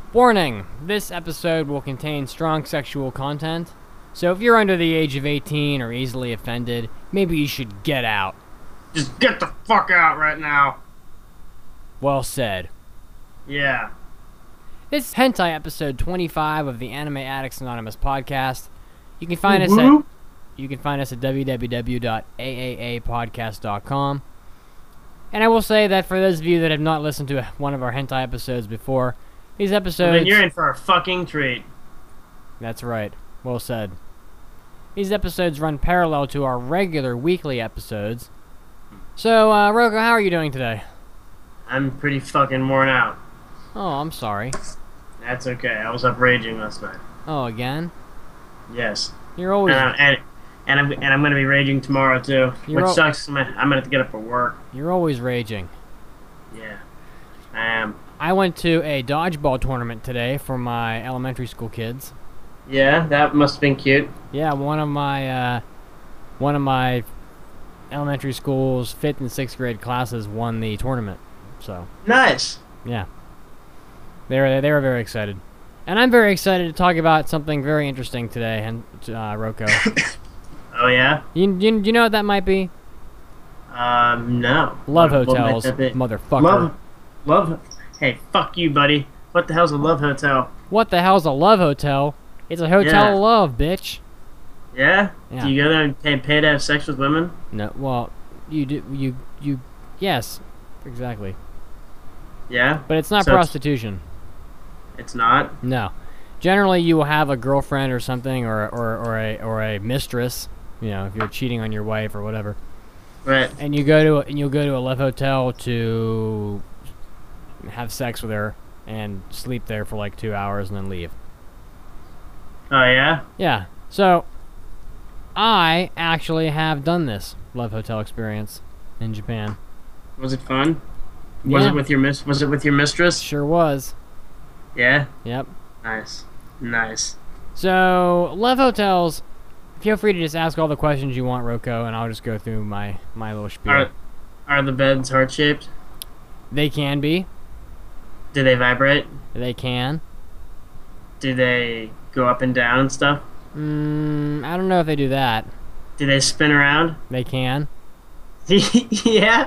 Warning, this episode will contain strong sexual content, so if you're under the age of 18 or easily offended, maybe you should get out. Just get the fuck out right now. Well said. Yeah. This is Hentai episode 25 of the Anime Addicts Anonymous podcast. You can find us at www.aaapodcast.com. And I will say that for those of you that have not listened to one of our hentai episodes before, these episodes... Then you're in for a fucking treat. That's right. Well said. These episodes run parallel to our regular weekly episodes. So, Rocco, how are you doing today? I'm pretty fucking worn out. Oh, I'm sorry. That's okay. I was up raging last night. Oh, again? Yes. You're always... And I'm gonna be raging tomorrow too, which sucks. I'm gonna have to get up for work. You're always raging. Yeah. I am. I went to a dodgeball tournament today for my elementary school kids. Yeah, that must have been cute. Yeah, one of my elementary school's 5th and 6th grade classes won the tournament. So nice. Yeah, they were very excited, and I'm very excited to talk about something very interesting today. And Rocco. Oh yeah. You know what that might be? No. Love hotels, motherfucker. Love. Hey, fuck you, buddy. What the hell's a love hotel? What the hell's a love hotel? It's a hotel of love, bitch. Yeah? Yeah. Do you go there and pay to have sex with women? No, well, you do. You. Yes, exactly. Yeah. But it's not So prostitution. It's not. No. Generally, you will have a girlfriend or something, or a mistress. You know, if you're cheating on your wife or whatever. Right. And you'll go to a love hotel to have sex with her and sleep there for like 2 hours and then leave. Oh yeah. Yeah. So, I actually have done this love hotel experience in Japan. Was it fun? Was Yeah. it with your mistress? Sure was. Yeah. Yep. Nice. So, love hotels. Feel free to just ask all the questions you want, Rocco, and I'll just go through my little spiel. Are the beds heart shaped? They can be. Do they vibrate? They can. Do they go up and down and stuff? I don't know if they do that. Do they spin around? They can. Yeah.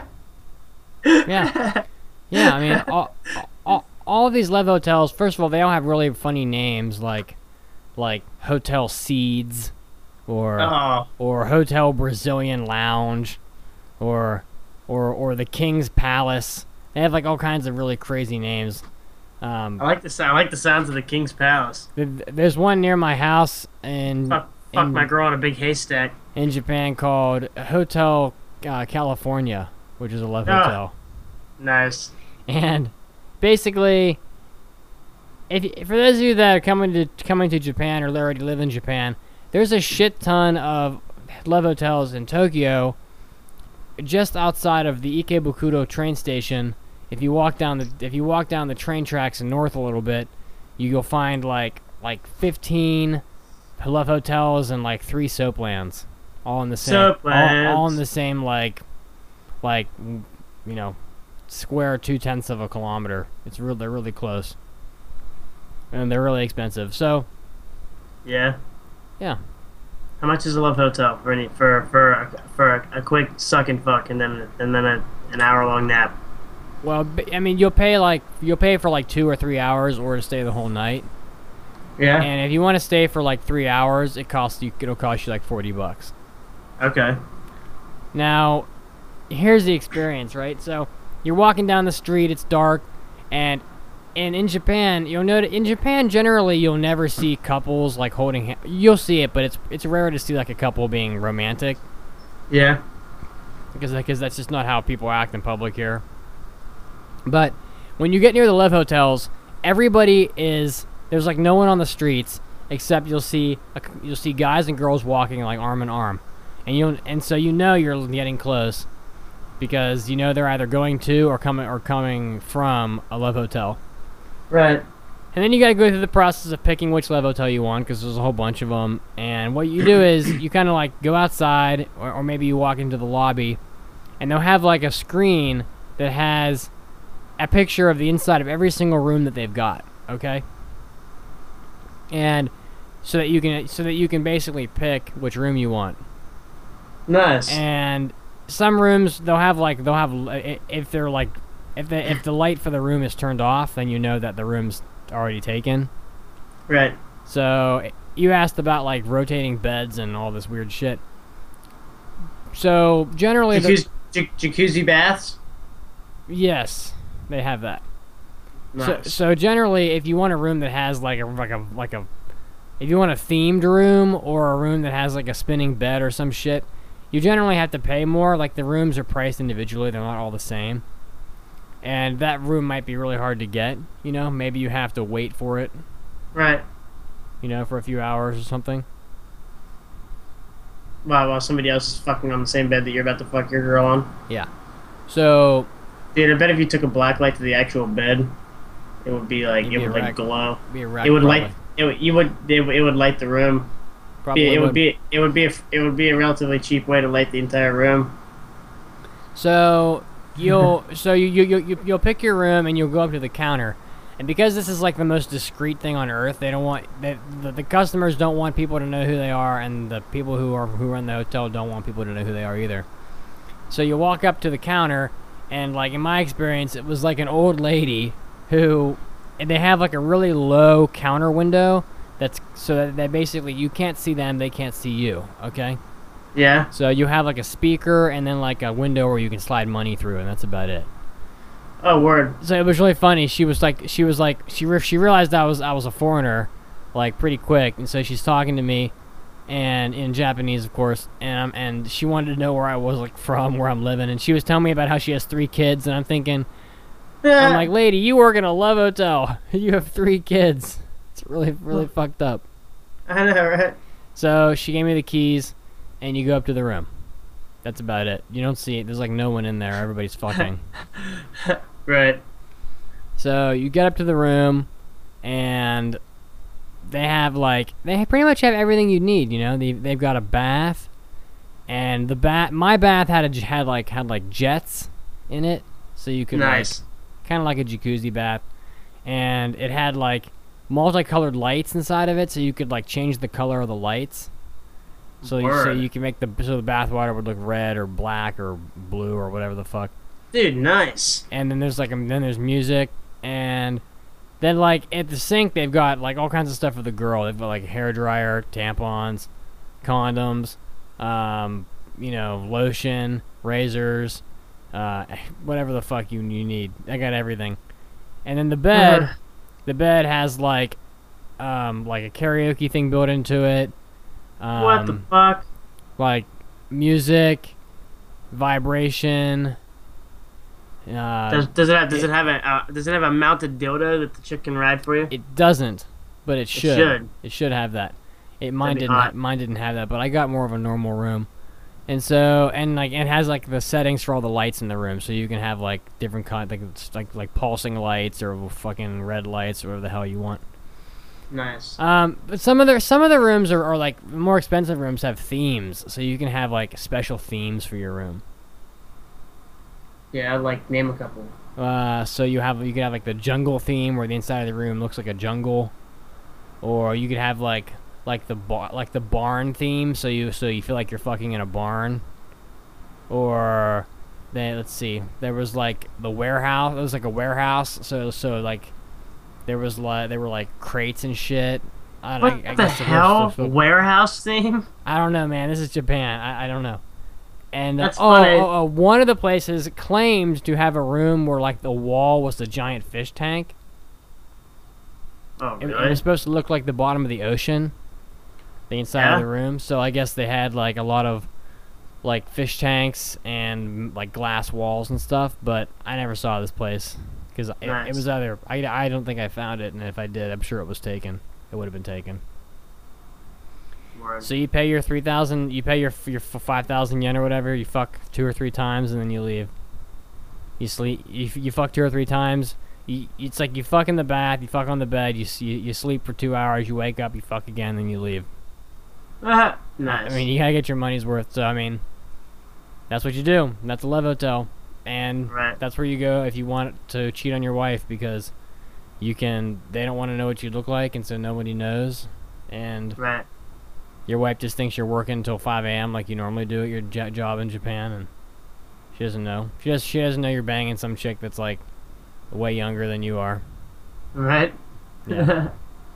Yeah. Yeah, I mean, all of these love hotels, first of all, they all have really funny names like Hotel Seeds or Hotel Brazilian Lounge or the King's Palace. They have like all kinds of really crazy names. I like the sounds of the King's Palace. There's one near my house Fuck my girl on a big haystack. in Japan called Hotel California, which is a love hotel. Nice. And basically, for those of you that are coming to Japan or already live in Japan, there's a shit ton of love hotels in Tokyo, just outside of the Ikebukuro train station. If you walk down the train tracks and north a little bit, you'll find like 15 love hotels and like 3 soaplands, all in the same all in the same like square 0.2 of a kilometer. They're really close, and they're really expensive. So, yeah. How much is a love hotel for a quick suck and fuck and then an hour long nap? Well, I mean, you'll pay for like 2 or 3 hours, or to stay the whole night. Yeah. And if you want to stay for like 3 hours, it'll cost you like $40. Okay. Now, here's the experience, right? So, you're walking down the street, it's dark, and in Japan, you'll notice in Japan generally you'll never see couples like holding hands. You'll see it, but it's rare to see like a couple being romantic. Yeah. Because that's just not how people act in public here. But when you get near the love hotels, there's like no one on the streets except you'll see guys and girls walking like arm in arm, and so you're getting close because they're either going to or coming from a love hotel. Right. And then you got to go through the process of picking which love hotel you want, because there's a whole bunch of them. And what you do is you kind of like go outside, or maybe you walk into the lobby, and they'll have like a screen that has a picture of the inside of every single room that they've got. okay? And so that you can basically pick which room you want. Nice. And some rooms if they're like if the light for the room is turned off, then you know that the room's already taken. Right. So you asked about like rotating beds and all this weird shit. So generally, jacuzzi baths. yes, they have that. Nice. So generally, if you want a room that has if you want a themed room or a room that has like a spinning bed or some shit, you generally have to pay more. Like the rooms are priced individually; they're not all the same. And that room might be really hard to get. You know, maybe you have to wait for it. Right. You know, for a few hours or something. Wow, while somebody else is fucking on the same bed that you're about to fuck your girl on. Yeah. So, dude, I bet if you took a black light to the actual bed, it would be like it would like glow. Be a wreck, it would probably. light. It would light the room. Probably It would be a relatively cheap way to light the entire room. So you'll pick your room and you'll go up to the counter, and because this is like the most discreet thing on earth, they don't want the customers don't want people to know who they are, and the people who run the hotel don't want people to know who they are either. So you walk up to the counter, and like in my experience, it was like an old lady who, and they have like a really low counter window that's so that basically you can't see them, they can't see you. Okay. Yeah. So you have like a speaker and then like a window where you can slide money through, and that's about it. Oh, word. So it was really funny. She realized I was a foreigner, like pretty quick, and so she's talking to me, and in Japanese, of course, and she wanted to know where I was like from, where I'm living, and she was telling me about how she has 3 kids, and I'm thinking, I'm like, lady, you work in a love hotel, you have 3 kids. It's really fucked up. I know, right? So she gave me the keys, and you go up to the room. That's about it. You don't see it. There's like no one in there. Everybody's fucking. Right. So you get up to the room, and they pretty much have everything you need. You know, they've got a bath, and my bath had like jets in it, so you could nice. Kind of like a jacuzzi bath, and it had like multicolored lights inside of it, so you could like change the color of the lights. So you can make the bath water would look red or black or blue or whatever the fuck. Dude, nice. And then there's music, and then like at the sink they've got like all kinds of stuff for the girl. They've got like hair dryer, tampons, condoms, lotion, razors, whatever the fuck you need. I got everything. And then the bed has like a karaoke thing built into it. What the fuck? Like music, vibration. Does it have a mounted dildo that the chick can ride for you? It doesn't, but it should. It should have that. Mine didn't have that, but I got more of a normal room, and it has like the settings for all the lights in the room, so you can have like different like pulsing lights or fucking red lights or whatever the hell you want. Nice. But some of the rooms are like more expensive rooms have themes, so you can have like special themes for your room. Yeah, I'd like name a couple. So you could have like the jungle theme where the inside of the room looks like a jungle, or you could have like the barn theme, so you feel like you're fucking in a barn, or then let's see, there was like the warehouse. It was like a warehouse, so like there were like crates and shit. What the hell? Warehouse theme? I don't know, man. This is Japan. I don't know. And that's funny. One of the places claimed to have a room where like the wall was the giant fish tank. Oh, really? It was supposed to look like the bottom of the ocean, the inside of the room. So I guess they had like a lot of like fish tanks and like glass walls and stuff. But I never saw this place because it was either I don't think I found it, and if I did, I'm sure it was taken. It would have been taken. So you pay your 3,000, you pay your 5,000 yen or whatever. You fuck 2 or 3 times and then you leave. You sleep. You fuck 2 or 3 times. It's like you fuck in the bath, you fuck on the bed, you sleep for 2 hours, you wake up, you fuck again, then you leave. Nice. I mean, you gotta get your money's worth. So I mean, that's what you do. That's a love hotel, and that's where you go if you want to cheat on your wife, because you can. They don't want to know what you look like, and so nobody knows. And Right. your wife just thinks you're working until 5 a.m. like you normally do at your job in Japan, and she doesn't know. She doesn't know you're banging some chick that's like way younger than you are. Right. Yeah.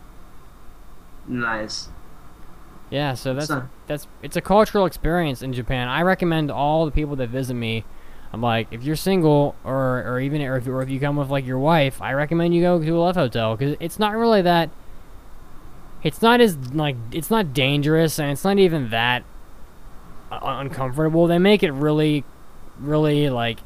Nice. Yeah, so So- it's a cultural experience in Japan. I recommend all the people that visit me. I'm like, if you're single or if you come with like your wife, I recommend you go to a love hotel because it's not really that. It's not as like it's not dangerous and it's not even that uncomfortable. They make it really, really like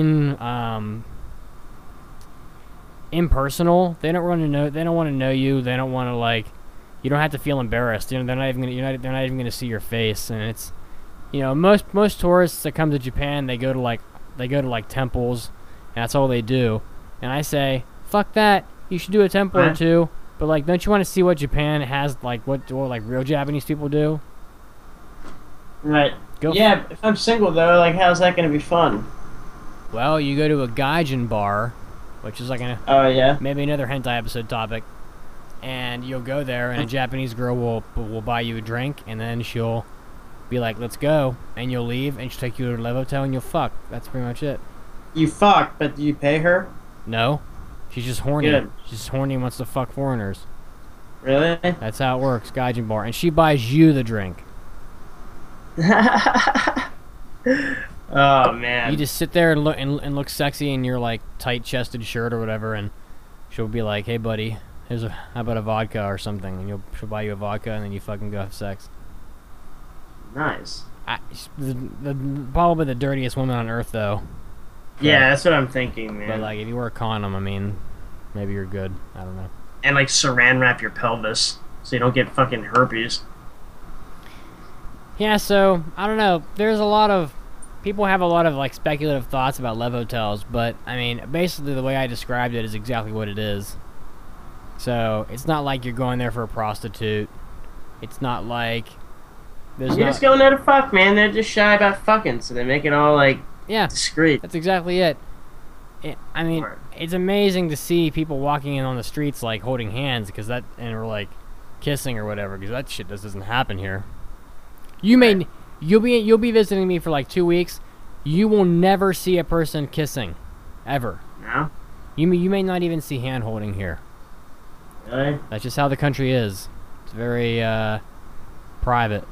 impersonal. They don't want to know. They don't want to know you. They don't want to like. You don't have to feel embarrassed. You know, they're not even gonna. They're not even gonna see your face. And it's, most tourists that come to Japan, they go to like temples, and that's all they do. And I say, fuck that. You should do a temple or Right. two. But like, don't you want to see what Japan has like what like real Japanese people do? Right. Go. Yeah, if I'm single though, like how's that gonna be fun? Well, you go to a gaijin bar, which is like Oh yeah. maybe another hentai episode topic, and you'll go there, and a Japanese girl will buy you a drink, and then she'll be like, "Let's go," and you'll leave, and she'll take you to a love hotel, and you'll fuck. That's pretty much it. You fuck, but do you pay her? No, she's just horny. Good. She's just horny and wants to fuck foreigners. Really? That's how it works, gaijin bar, and she buys you the drink. Oh man. You just sit there and look sexy in your like tight-chested shirt or whatever, and she'll be like, "Hey, buddy, how about a vodka or something?" And she'll buy you a vodka, and then you fucking go have sex. Nice. Probably the dirtiest woman on earth, though. Yeah, that's what I'm thinking, man. But like, if you wear a condom, I mean, maybe you're good. I don't know. And like saran wrap your pelvis so you don't get fucking herpes. Yeah, so I don't know. There's a lot of people have a lot of like speculative thoughts about love hotels, but I mean, basically the way I described it is exactly what it is. So it's not like you're going there for a prostitute. It's not like there's You're not. just going there to fuck, man. They're just shy about fucking, so they make it all like Yeah, discreet. that's exactly it. I mean, Word. it's amazing to see people walking in on the streets like holding hands or like kissing or whatever, because that shit just doesn't happen here. You'll be visiting me for like 2 weeks. You will never see a person kissing, ever. No? You may not even see hand holding here. Really? That's just how the country is. It's very private.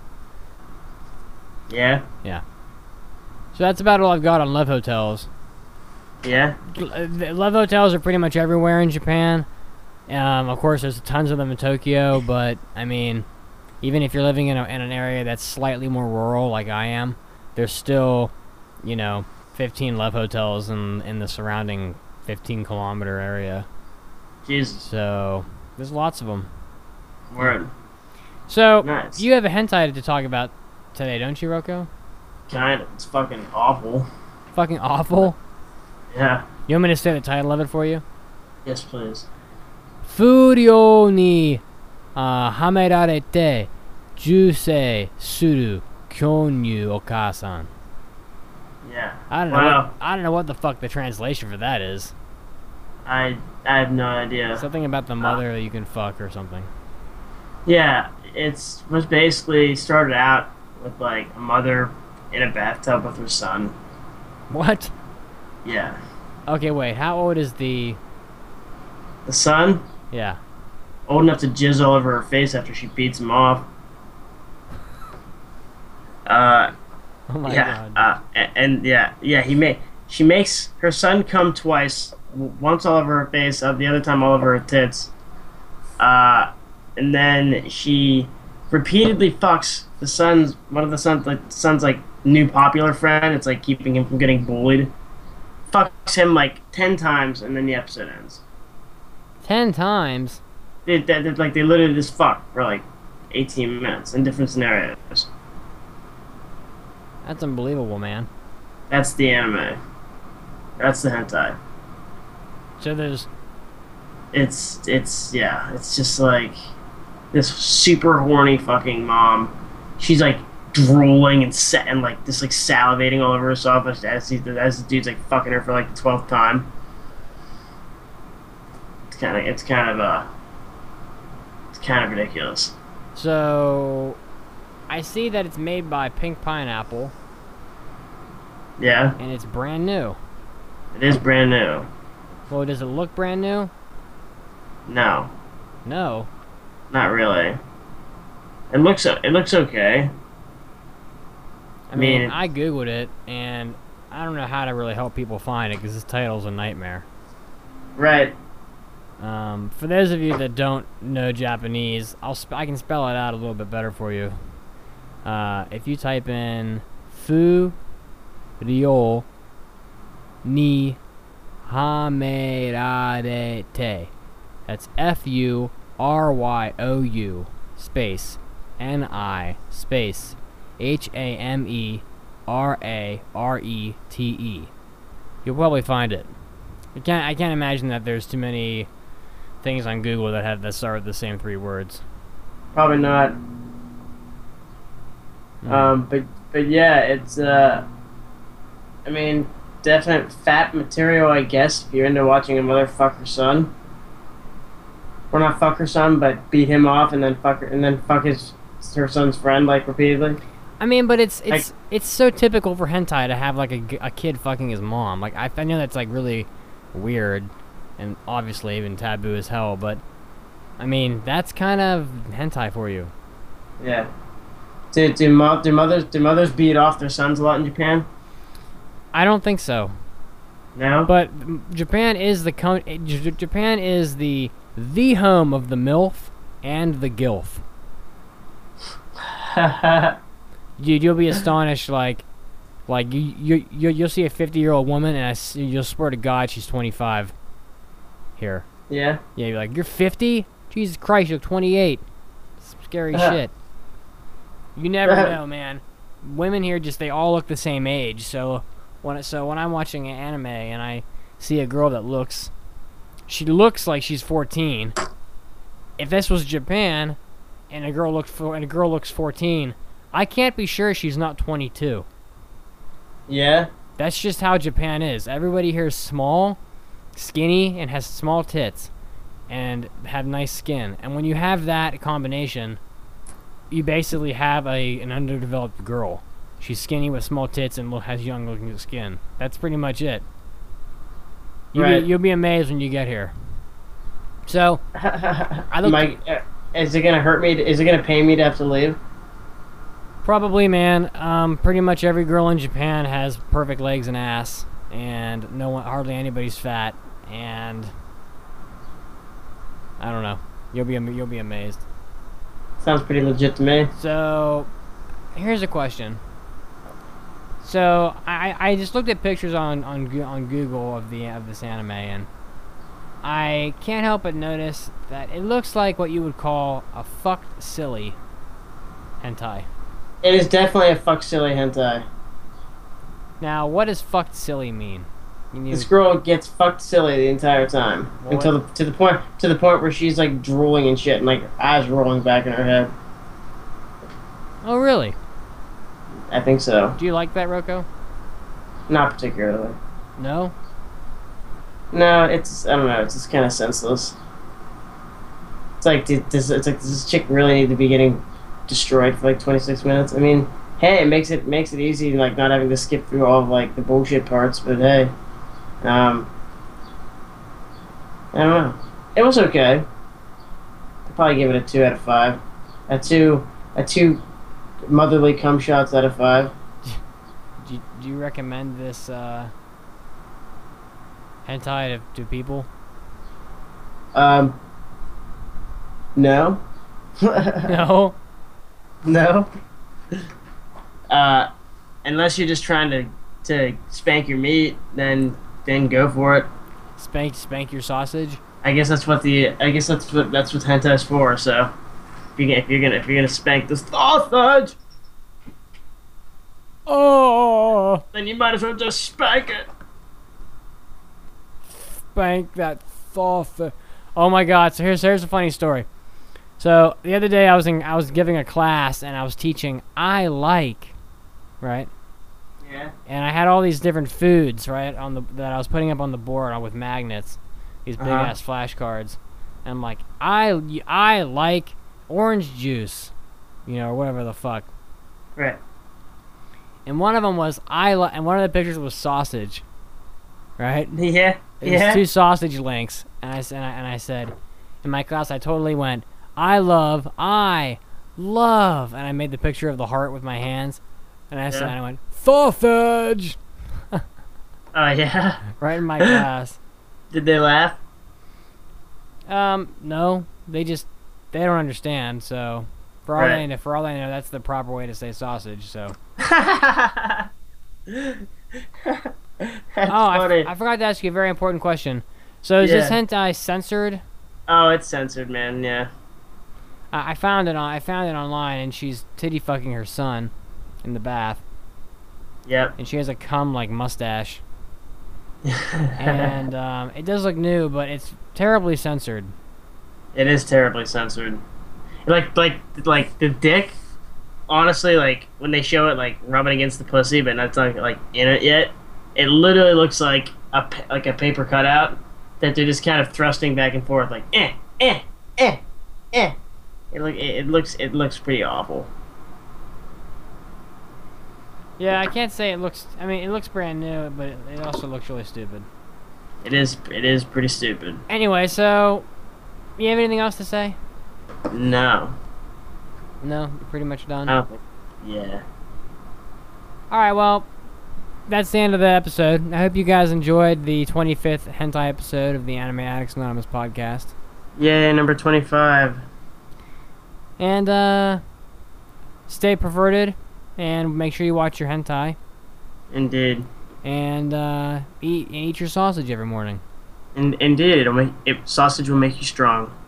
Yeah? So that's about all I've got on love hotels. Yeah? Love hotels are pretty much everywhere in Japan. Of course, there's tons of them in Tokyo, but I mean, even if you're living in an area that's slightly more rural, like I am, there's still, 15 love hotels in the surrounding 15-kilometer area. Jesus. So there's lots of them. Word. So Nice. you have a hentai to talk about today, don't you, Rocco? Kind of. It's fucking awful. Fucking awful. Yeah. You want me to say the title of it for you? Yes, please. Furio ni hamerarete jusei suru kyonyu okasan. Yeah. I don't know. Wow. I don't know what the fuck the translation for that is. I have no idea. Something about the mother that you can fuck or something. Yeah, was basically started out with like a mother in a bathtub with her son. What? Yeah. Okay, wait. How old is the? The son, Yeah. old enough to jizz all over her face after she beats him off. Oh my Yeah. god. And she makes her son come twice. Once all over her face, the other time all over her tits. And then she repeatedly fucks one of the son's like new popular friend. It's like keeping him from getting bullied. Fucks him like 10 times, and then the episode ends. 10 times. They literally just fuck for like 18 minutes in different scenarios. That's unbelievable, man. That's the anime. That's the hentai. So there's. It's just like this super horny fucking mom. She's like drooling and like just like salivating all over herself as the dude's like fucking her for like the 12th time. it's kind of ridiculous. So, I see that it's made by Pink Pineapple, Yeah, and it's brand new. it is brand new. Well, does it look brand new? No, No. not really. It looks okay. I mean, mean- I googled it, and I don't know how to really help people find it because this title's a nightmare. Right. For those of you that don't know Japanese, I can spell it out a little bit better for you. If you type in Fu Ryo ni Hamerarete, that's FURYOU space NI space HAMERARETE. You'll probably find it. I can't imagine that there's too many things on Google that start with the same three words. Probably not. But yeah, it's I mean, definite fat material, I guess. If you're into watching a mother fuck her son, or not fuck her son, but beat him off and then fuck her son's friend like repeatedly. I mean, but it's so typical for hentai to have like a kid fucking his mom. Like I know that's like really weird, and obviously even taboo as hell. But I mean, that's kind of hentai for you. Yeah. Do mothers beat off their sons a lot in Japan? I don't think so. No. But Japan is the home of the MILF and the GILF. Dude, you'll be astonished. Like you'll see a 50-year-old woman, and you'll swear to God she's 25. Here. Yeah. Yeah, you're like, you're 50? Jesus Christ, you look 28. Scary shit. You never know, man. Women here they all look the same age. So when I'm watching an anime and I see a girl that looks like she's 14. If this was Japan, and a girl looks 14, I can't be sure she's not 22. Yeah. That's just how Japan is. Everybody here is small, skinny, and has small tits, and have nice skin. And when you have that combination, you basically have an underdeveloped girl. She's skinny with small tits and has young-looking skin. That's pretty much it. You'll be amazed when you get here. So, is it gonna hurt me? Is it gonna pain me to have to leave? Probably, man. Pretty much every girl in Japan has perfect legs and ass, and hardly anybody's fat. And I don't know. You'll be amazed. Sounds pretty legit to me. So, here's a question. So I just looked at pictures on Google of this anime, and I can't help but notice that it looks like what you would call a fucked silly hentai. It is definitely a fuck silly hentai. Now, what does fucked silly mean? This girl gets fucked silly the entire time to the point where she's like drooling and shit, and like eyes rolling back in her head. Oh, really? I think so. Do you like that, Rocco? Not particularly. No? No, I don't know. It's just kind of senseless. It's like does this chick really need to be getting destroyed for like 26 minutes? I mean, hey, it makes it easy, like not having to skip through all of like the bullshit parts. But hey, I don't know. It was okay. I'd probably give it a 2 out of 5. A two motherly cum shots out of 5. Do you recommend this hentai to people? No. No. No. Unless you're just trying to spank your meat, then go for it. Spank your sausage. I guess that's what hentai's for. So if you're gonna spank the sausage, oh, then you might as well just spank it. Spank that sausage. Oh my God! So here's a funny story. So the other day I was giving a class and I was teaching right? Yeah. And I had all these different foods, right, that I was putting up on the board with magnets. these big ass flashcards. And I'm like, I like orange juice, or whatever the fuck. Right. And one of them was and one of the pictures was sausage, right? Yeah. It was 2 sausage links, and I said, in my class, I totally went, I love, and I made the picture of the heart with my hands, and I went, sausage, Oh yeah. right in my class. Did they laugh? No, they don't understand. So for all Right. for all I know, that's the proper way to say sausage. So. That's funny. I forgot to ask you a very important question. So is this Yeah. hentai censored? Oh, it's censored, man. Yeah. I found it online, and she's titty fucking her son in the bath, Yep. and she has a cum like mustache, and it does look new, but it's terribly censored. It is terribly censored. Like the dick. Honestly, like when they show it, like rubbing against the pussy, but not like in it yet, it literally looks like a paper cutout that they're just kind of thrusting back and forth, like eh, eh, eh, eh. It looks pretty awful. Yeah, I can't say it looks. I mean, it looks brand new, but it also looks really stupid. It is pretty stupid. Anyway, so you have anything else to say? No. No, you're pretty much done. I don't think. Yeah. All right, well, that's the end of the episode. I hope you guys enjoyed the 25th hentai episode of the Anime Addicts Anonymous podcast. Yeah, number 25. And stay perverted, and make sure you watch your hentai, Indeed. and eat your sausage every morning. Indeed, sausage will make you strong.